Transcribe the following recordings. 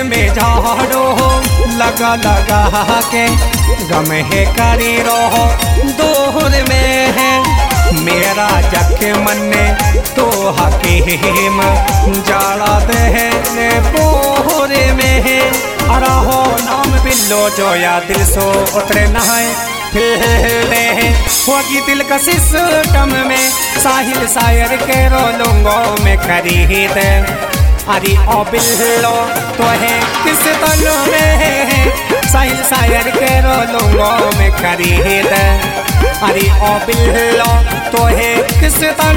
में झाड़ो लगा लगा के गम है करी रहो दूर में है मेरा जख मन्ने तो हकीम जाड़ा दे पोरे में है अराहो नाम बिल्लो जो या दिल सो उतरे नहाए फिरे होगी दिल का सिस्टम में साहिल शायर के रोलूंगो में खरीद अरे ओ बिल्लो तो है किस तन में साहिल शायर के रोलूंगो में खरीद अरे ओ बिल्लो तो है किस तन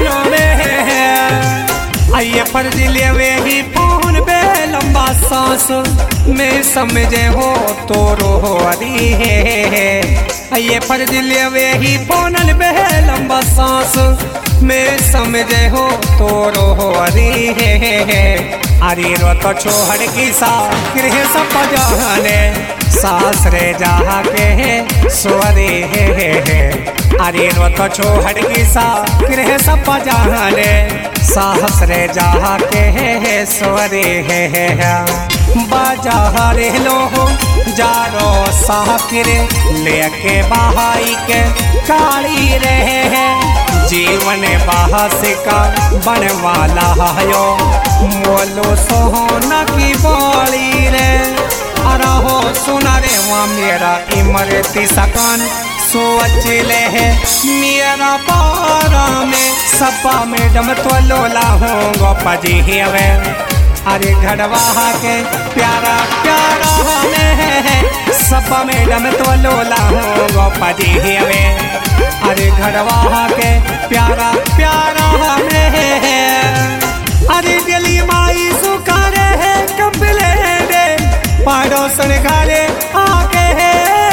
में आइए पर दिले वे ही फोन बे लंबा सांस में समझे हो तो रो अरी है आइए पर दिले वे ही फोन बे लंबा सांस में समझे हो तो रो अरी है अरे रो तो छोड़ की सा गृह सब जाने सास रे जहा के सोरे है अरे रो तो छोड़ की सा गृह सब जाने साहस रे जहा के सोरे है बाजा रे लो जारो साकिर लेके बहाई के काली रहे है जीवन बहास का बनवाला हो मोलो सोना की बाली रे अरा हो सुना रे वहाँ मेरा इमरती सकन सोच ले है मेरा पारा में सपा मैडम तो लोला होंगो पजी हवे अरे घड़वा के प्यारा प्यारा में है सपा मैडम तो लोला होंगो पजी हवे अरे घड़वा के प्यारा प्यारा में है अरे दिली माई सुखारे है कपले दे पड़ोसन घरे आके है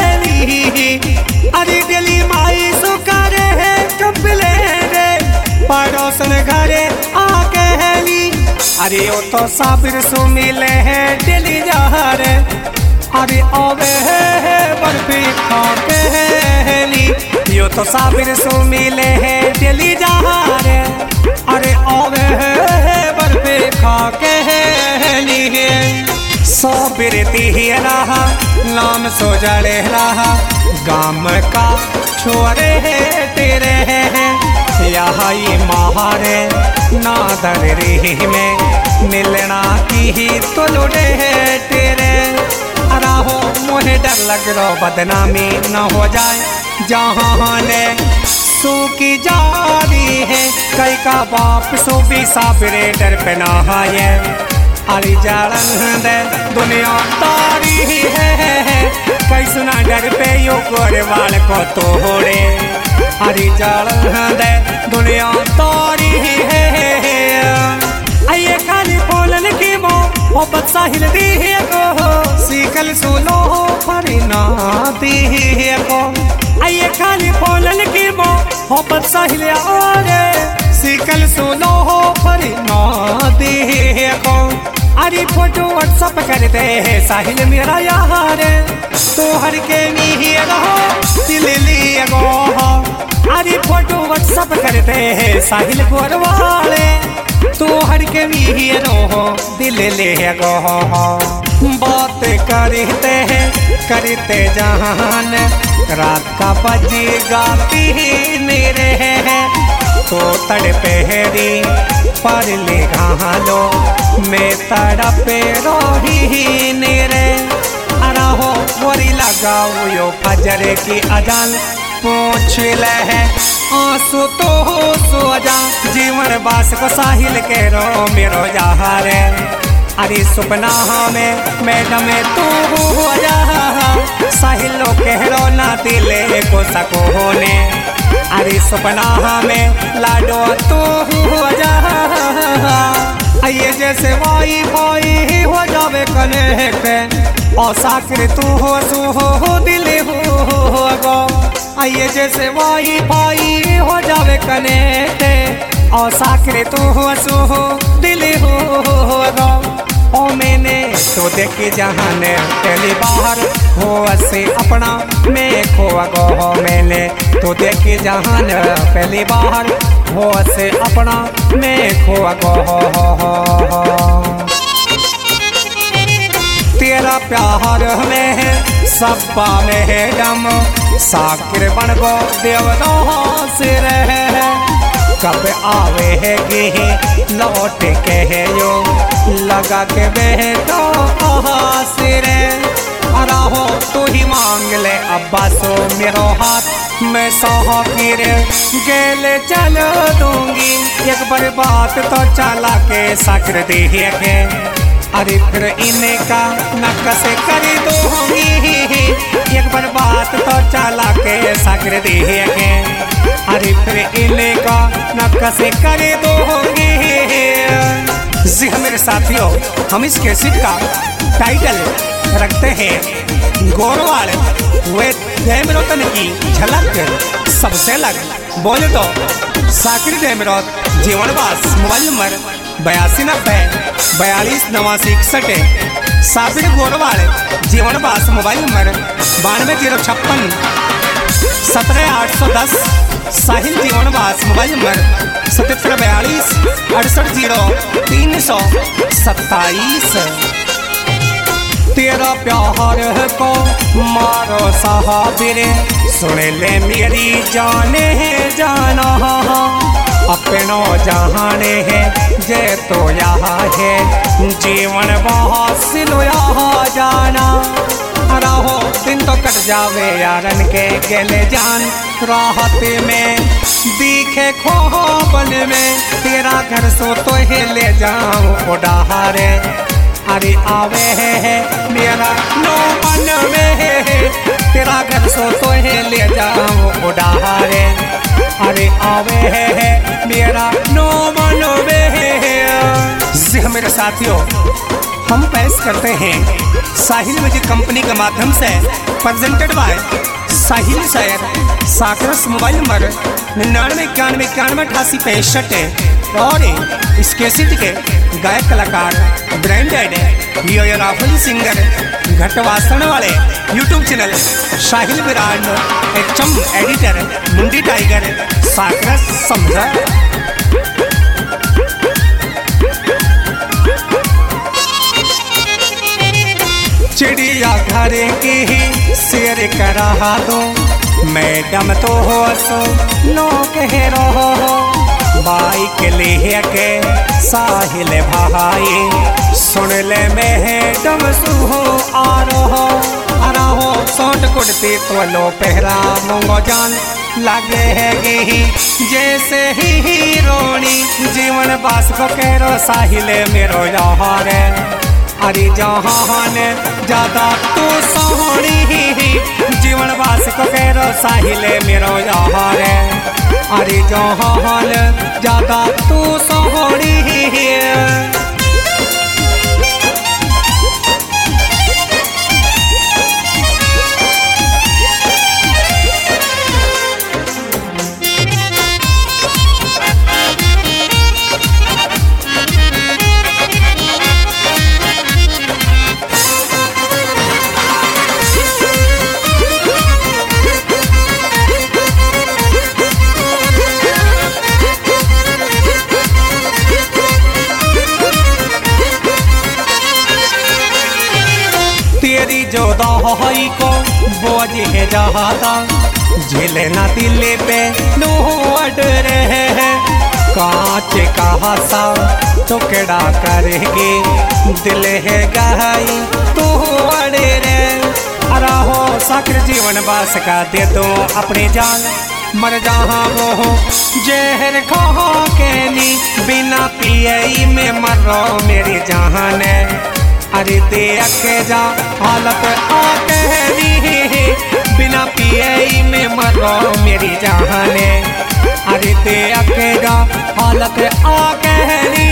अरे दिली माई सुखारे है कपले दे पड़ोसन घरे आके है अरे ओ तो साबिर सु मिले है दिली जहरे अरे ओवे है बर्फी खाके है यो तो साबिर सु मिले है दिली जहरे अरे ओवे है बर्फी खाके है साबिर दी रहा नाम सो जड़े रहा गाम का छोरे है तेरे है यहाँ ये महारे नादर री में मिलना की ही तो लुटे है तेरे अराहो मुझे डर लग रहा बदनामी न हो जाए जहाँ ले सो की जा रही है कई का बाप सो भी साबिरे डर पे ना है अरे जालन दे दुनिया तारी है कई सुना डर पे यो गोरे वाल को तोड़े अरे जालन दे दुनिया तारी है आइए खाली बोलन की मोहब्बत साहिल दी है को सीखल सुनो फरिना दी है को आइए खाली बोलन की मोहब्बत साहिल आरे सीखल सुनो फरिना दी है को अरे फोटो व्हाट्सअप करते हैं साहिल मेरा यार तो हर के नहीं रहो दिल लिए गो अरे फोटो व्हाट्सअप करते हैं साहिल गोरवाले तो हर के नहीं रहो दिल ले गो बात करते जहान रात का बजी गाती मेरे है तो तड़पेरी पर ले घालो मैं तड़पे रोही नेरे अरा हो बोरी लगाओ यो फजर की अजान पूछ ले है आंसू तो हो सो जा जीवन बास को साहिल के रो मेरो जहारे अरे सपना में मैडम तू हो जा साहिलो कह रो ना दिले को सको होने अरे सपना में लाडो तू हो जा आइए जैसे वाई भाई हो जावे कने पे और साकिर तू हो सू हो दिल हो गो आइए जैसे वाई भाई हो जावे कने पे और साकिर तू हो सू हो दिल हो गो ओ मैंने तो देखी जहान पहली बार हो से अपना मैं खोआ गो मैंने तो देखी जहान पहली बार हो से अपना मैं खोआ गो प्यार में सब्बा में डम साकिर बन गो देवदास रहे। कब आवे है गे लौट के यो लगा के बेटो हासिर राहो तू ही मांग ले अब्बा सो मेरो हाथ मैं सौ गिर गेले चल दूंगी। एक बार बात तो चला के साकर दे के अरे फिर इनका नकस कर दूंगी। एक बार बात तो चला के साकर दे के अरे फिर इनका नकस कर दूंगी। जी हाँ मेरे साथियों, हम इस कैसेट का टाइटल रखते हैं गोरवाड़ वे डेमरोतन की झलक सबसे अलग। बोले तो Sakir Demrot Jeevanvas mobile number 8290428961। Sakir Gorwad Jeevanvas mobile number 9206 17810। Sahil Jeevanvas mobile number 7742 680327। तेरा प्यार को मारो साहबिरे सुन ले मेरी जाने जाना। अपनो जहाने है जे तो यहाँ है जीवन बहुत सिलो यहाँ जाना। राहो दिन तो कट जावे यारन के गेले जान राहत में दिखे खोबन में। तेरा घर सो तो ही ले जाऊं उड़ारे अरे आवे है मेरा नो मन में। तेरा घर सो तो ही ले जाऊं उड़ारे अरे आवे है मेरा नो मन में। जी मेरे साथियों, हम पेश करते हैं साहिल म्यूजिक कंपनी के माध्यम से प्रेजेंटेड बाय साहिल शायर साकरस मोबाइल नंबर 9991918865। और इस कैसेट के गायक कलाकार ब्रांडेड राहुल सिंगर घटवासन वाले YouTube channel Sahil Virat HM editor Mundi tiger साकरस समझा। चिड़िया घर की शेर करा दो मैडम तो हो सो नो कह रहो। बाइक ले के साहिल भाई सुन ले मैडम सुहो आ रहो। सोट कुर्ती तो लो पहरा मोंगो जान लगे है जैसे ही हीरोनी। जीवन बास को कह रो साहिल मेरो यार अरे जहान ज्यादा तू सोहनी। जीवन वास को कह रो साहिल मेरो यार अरे जहान ज्यादा तू सोहनी। तेरी जो दहाई को बोझ है जाता झेले ना दिल पे नोट रहे। कांच का हसा टुकड़ा करेगी दिल है गहाई तो अड़े रे। राहो साकर जीवन बास का दे दो अपनी जान मर जहाँ वो जहर खा के नी बिना पिए में मरो मेरी जान। अरे देख जा हालत आकहरी बिना पिए में मरो मेरी जान। अरे देख जा हालत आकहरी